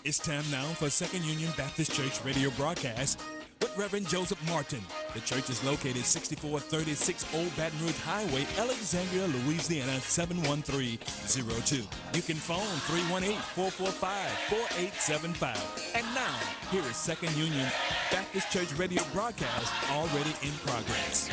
It's time now for Second Union Baptist Church radio broadcast with Reverend Joseph Martin. The church is located 6436 Old Baton Rouge Highway, Alexandria, Louisiana, 71302. You can phone 318-445-4875. And now, here is Second Union Baptist Church radio broadcast already in progress.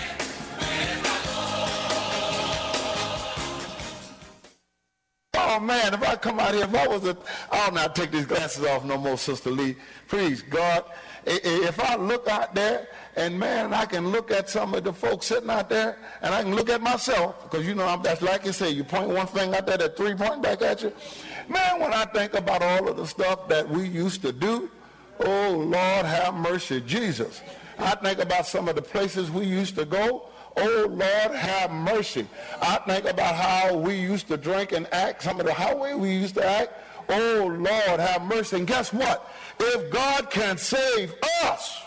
Oh man, if I come out here, I'll not take these glasses off no more, Sister Lee. Please, God, if I look out there, and man, I can look at some of the folks sitting out there, and I can look at myself, because you know, that's like you say, you point one thing out there, that three point back at you. Man, when I think about all of the stuff that we used to do, oh Lord, have mercy, Jesus. I think about some of the places we used to go. Oh, Lord, have mercy. I think about how we used to drink and act, some of the how we used to act. Oh, Lord, have mercy. And guess what? If God can save us,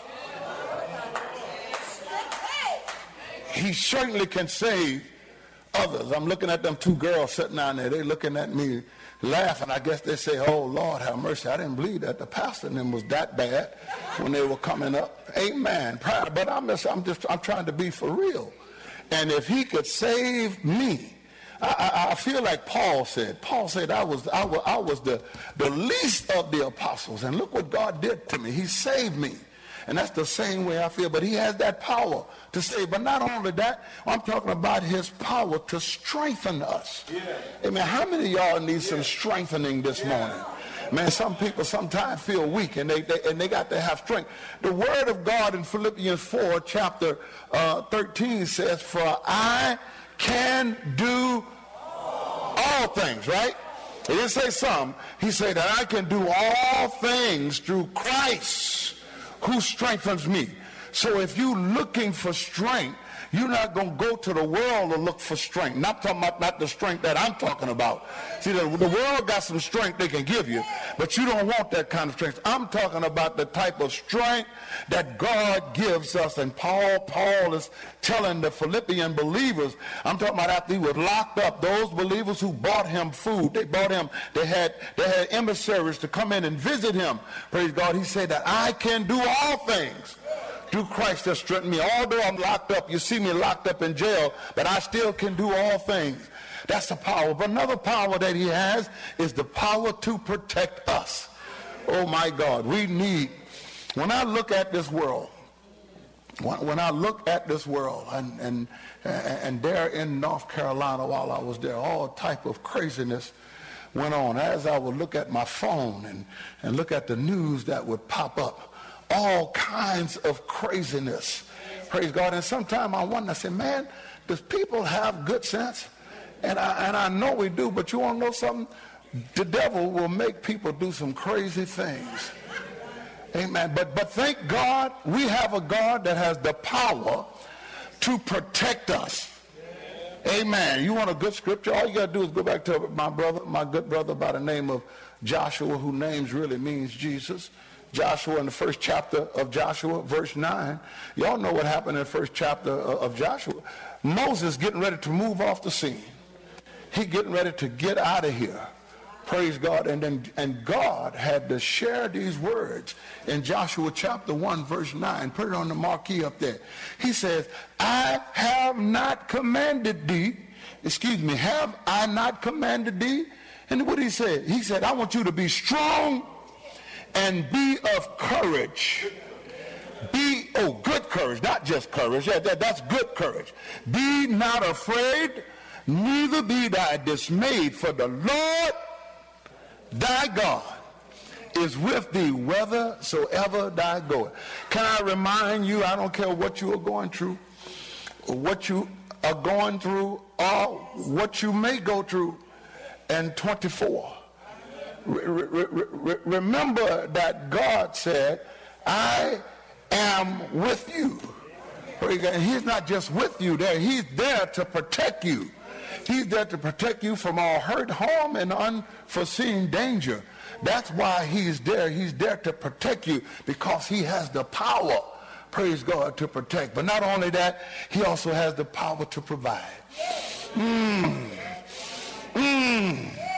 he certainly can save others. I'm looking at them two girls sitting down there. They're looking at me laughing. I guess they say, oh, Lord, have mercy. I didn't believe that the pastor and them was that bad when they were coming up. Amen. But I'm trying to be for real. And if he could save me, I feel like Paul said. Paul said I was the least of the apostles. And look what God did to me. He saved me. And that's the same way I feel. But he has that power to save. But not only that, I'm talking about his power to strengthen us. Yeah. Amen. How many of y'all need some strengthening this morning? Man, some people sometimes feel weak, and they got to have strength. The word of God in Philippians 4, chapter 13 says, for I can do all things, right? He didn't say some. He said that I can do all things through Christ who strengthens me. So if you're looking for strength, you're not going to go to the world to look for strength. Not talking about not the strength that I'm talking about. See, the world got some strength they can give you, but you don't want that kind of strength. I'm talking about the type of strength that God gives us. And Paul is telling the Philippian believers, I'm talking about after he was locked up, those believers who bought him food, they had emissaries to come in and visit him. Praise God. He said that I can do all things through Christ that strengthened me. Although I'm locked up, you see me locked up in jail, but I still can do all things. That's the power. But another power that he has is the power to protect us. Oh my God, when I look at this world, and there in North Carolina while I was there, all type of craziness went on. As I would look at my phone and look at the news that would pop up, all kinds of craziness. Praise God. And sometimes I wonder, I say, man, does people have good sense? And I know we do, but you want to know something? The devil will make people do some crazy things. Amen. But thank God we have a God that has the power to protect us. Amen. You want a good scripture? All you got to do is go back to my good brother by the name of Joshua, whose names really means Jesus. Joshua, in the first chapter of Joshua, verse 9. Y'all know what happened in the first chapter of Joshua. Moses getting ready to move off the scene. He getting ready to get out of here. Praise God. And God had to share these words in Joshua chapter 1, verse 9. Put it on the marquee up there. He says, have I not commanded thee? And what did he say? He said, I want you to be strong and be of courage. Good courage, not just courage. Yeah, that's good courage. Be not afraid, neither be thou dismayed, for the Lord thy God is with thee whithersoever thou goest. Can I remind you, I don't care what you are going through, or what you are going through, or what you may go through in 24. Remember that God said, I am with you. And he's not just with you there. He's there to protect you. He's there to protect you from all hurt, harm, and unforeseen danger. That's why he's there. He's there to protect you because he has the power, praise God, to protect. But not only that, he also has the power to provide.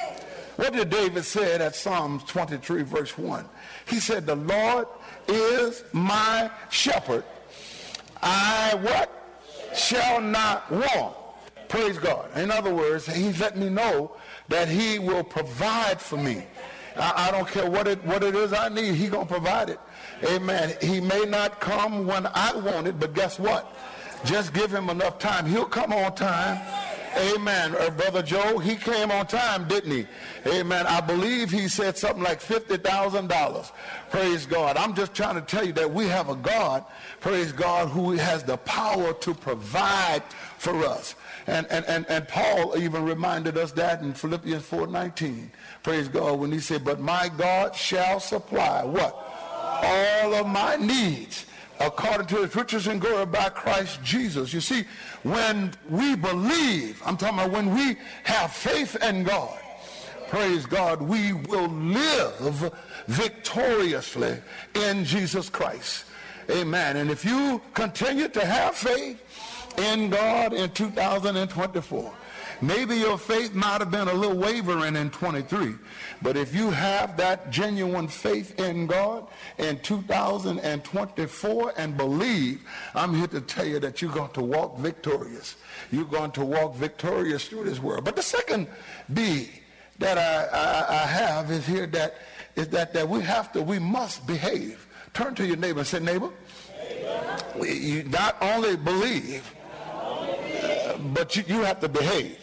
What did David say at Psalms 23 verse 1? He said, the Lord is my shepherd. I what? Shall not want. Praise God. In other words, he's letting me know that he will provide for me. I don't care what it is I need. He's going to provide it. Amen. He may not come when I want it, but guess what? Just give him enough time. He'll come on time. Amen. Brother Joe, he came on time, didn't he? Amen. I believe he said something like $50,000. Praise God. I'm just trying to tell you that we have a God, praise God, who has the power to provide for us. And Paul even reminded us that in Philippians 4:19. Praise God, when he said, but my God shall supply what? All of my needs according to his riches and glory by Christ Jesus. You see, when we believe, I'm talking about when we have faith in God, praise God, we will live victoriously in Jesus Christ. Amen. And if you continue to have faith in God in 2024, maybe your faith might have been a little wavering in 23, but if you have that genuine faith in God in 2024 and believe, I'm here to tell you that you're going to walk victorious. You're going to walk victorious through this world. But the second B that I have is here that we must behave. Turn to your neighbor and say, neighbor, you not only believe, but you have to behave.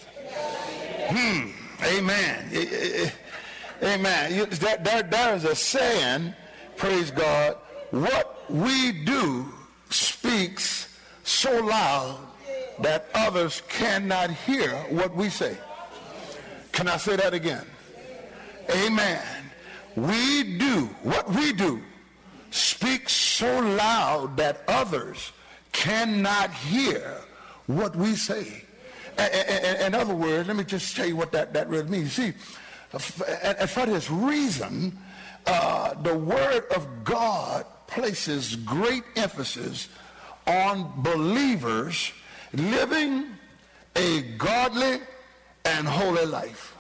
Amen. Amen. There is a saying, praise God, what we do speaks so loud that others cannot hear what we say. Can I say that again? Amen. What we do speaks so loud that others cannot hear what we say. In other words, let me just tell you what that really means. See, and for this reason, the Word of God places great emphasis on believers living a godly and holy life.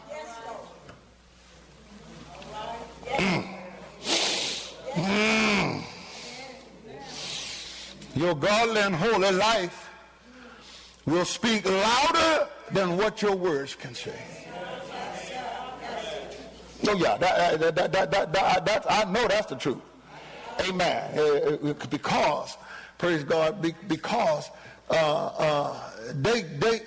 Your godly and holy life will speak louder than what your words can say. Oh yeah, that I know that's the truth. Amen. Because, praise God, because the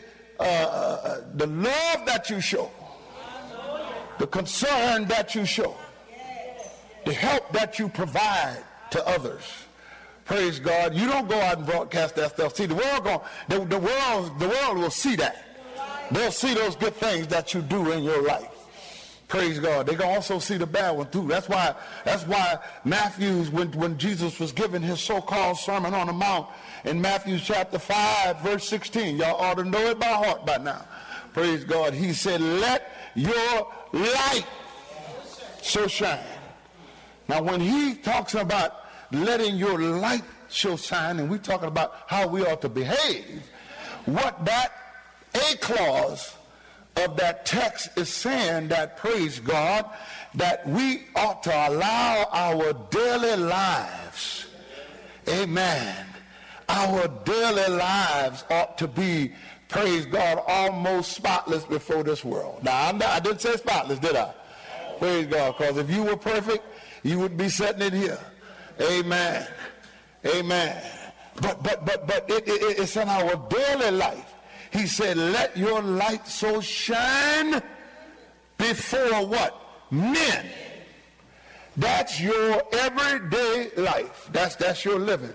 love that you show, the concern that you show, the help that you provide to others. Praise God. You don't go out and broadcast that stuff. See, the world will see that. They'll see those good things that you do in your life. Praise God. They can also see the bad one too. That's why Matthew, when Jesus was giving his so-called Sermon on the Mount in Matthew chapter 5, verse 16, y'all ought to know it by heart by now. Praise God. He said, let your light so shine. Now, when he talks about letting your light so shine, and we're talking about how we ought to behave, what that A clause of that text is saying, that, praise God, that we ought to allow our daily lives, amen, our daily lives ought to be, praise God, almost spotless before this world. Now, I didn't say spotless, did I? Praise God, because if you were perfect, you wouldn't be sitting in here. Amen. Amen. But it's in our daily life. He said, let your light so shine before what? Men. That's your everyday life. That's your living.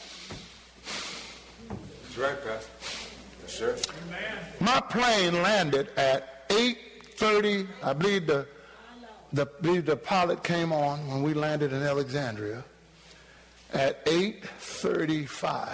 That's right, Pastor. Yes, sir. My plane landed at 8:30. I believe the pilot came on when we landed in Alexandria at 8:35.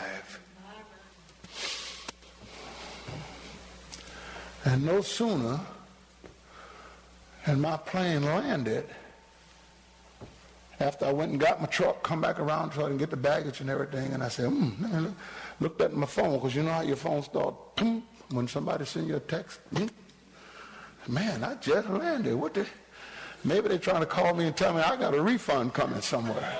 And no sooner had my plane landed, after I went and got my truck, come back around so I can get the baggage and everything, and I said, looked at my phone, because you know how your phone starts, when somebody sends you a text, Man, I just landed. Maybe they're trying to call me and tell me I got a refund coming somewhere.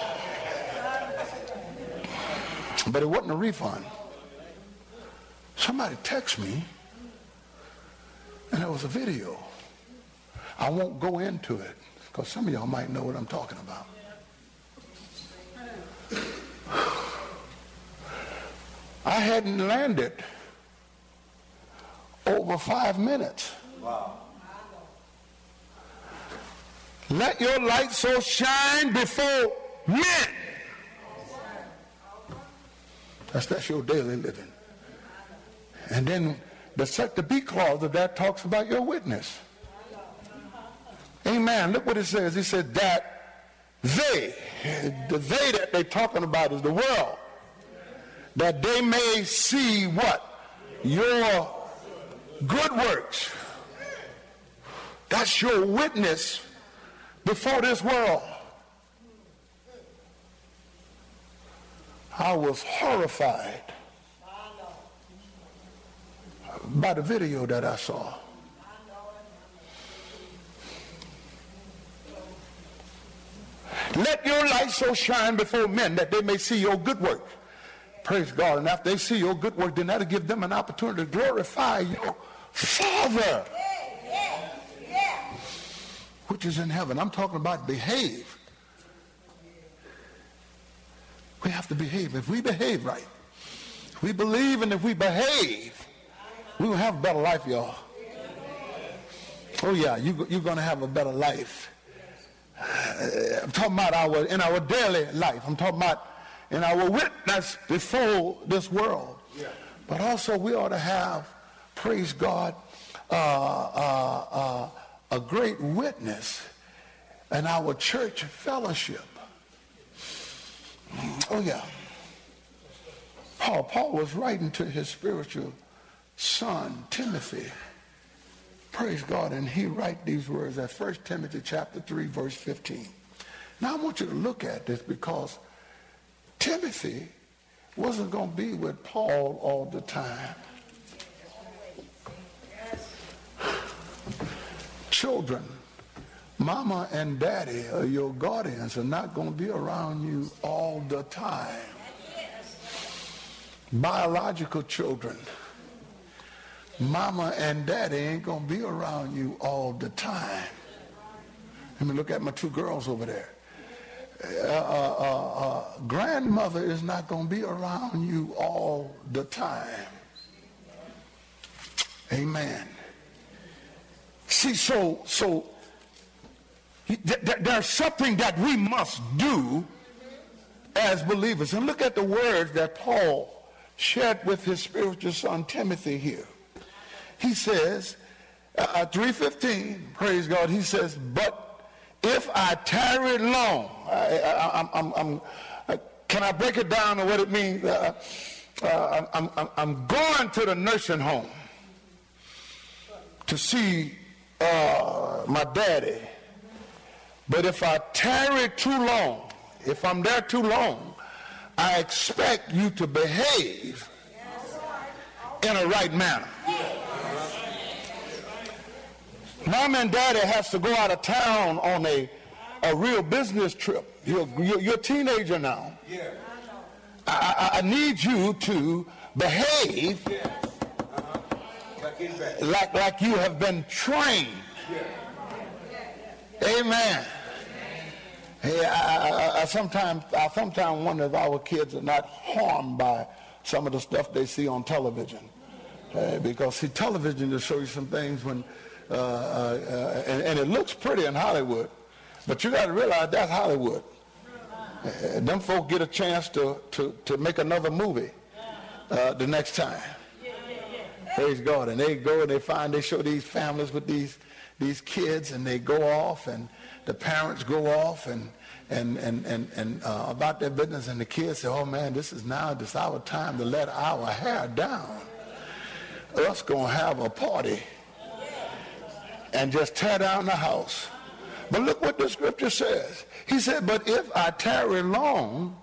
But it wasn't a refund. Somebody texted me, and it was a video. I won't go into it, because some of y'all might know what I'm talking about. I hadn't landed over 5 minutes. Wow. Let your light so shine before men. That's your daily living. And then the B clause of that talks about your witness. Amen. Look what it says. It said that the they that they're talking about is the world, that they may see what? Your good works. That's your witness before this world. I was horrified by the video that I saw. Let your light so shine before men that they may see your good work. Praise God. And after they see your good work, then that'll give them an opportunity to glorify your Father, which is in heaven. I'm talking about behave. We have to behave. If we behave right, if we believe, and if we behave, we will have a better life, y'all. Oh yeah, you're going to have a better life. I'm talking about in our daily life. I'm talking about in our witness before this world. Yeah. But also we ought to have, praise God, a great witness in our church fellowship. Oh yeah. Paul was writing to his spiritual son, Timothy. Praise God. And he write these words at 1 Timothy chapter 3, verse 15. Now I want you to look at this, because Timothy wasn't going to be with Paul all the time. Children, mama and daddy, or your guardians, are not going to be around you all the time. Biological children, mama and daddy ain't going to be around you all the time. Let me look at my two girls over there. Grandmother is not going to be around you all the time. Amen. See, so there's something that we must do as believers. And look at the words that Paul shared with his spiritual son Timothy here. He says, 3:15, praise God, he says, but if I tarry long, can I break it down to what it means? I'm going to the nursing home to see my daddy. But if I tarry too long, if I'm there too long, I expect you to behave in a right manner. Mom and daddy has to go out of town on a real business trip. You're a teenager now. I need you to behave like you have been trained. Amen. Hey, I sometimes wonder if our kids are not harmed by some of the stuff they see on television. Because see, television will show you some things when and it looks pretty in Hollywood, but you got to realize that's Hollywood. Them folk get a chance to make another movie the next time. Praise God. And they go and they show these families with these kids, and they go off, and the parents go off and about their business, and the kids say, oh man, this is our time to let our hair down. Us gonna have a party and just tear down the house. But look what the scripture says. He said, but if I tarry long,